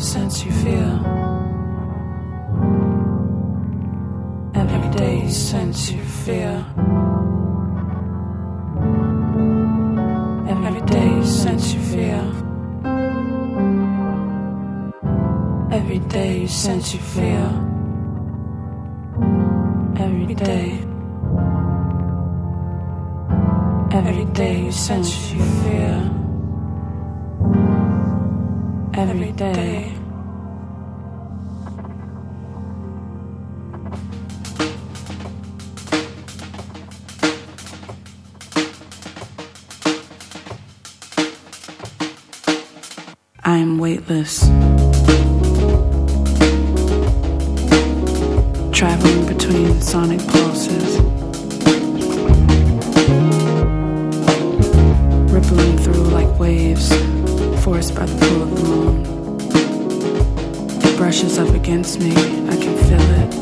sense you feel. Every day sense you feel. Every day sense you feel. Every day sense you feel. Every day. Every day sense you feel. Every day. I am weightless, traveling between sonic pulses, rippling through like waves, forced by the pull of the moon. It brushes up against me, I can feel it.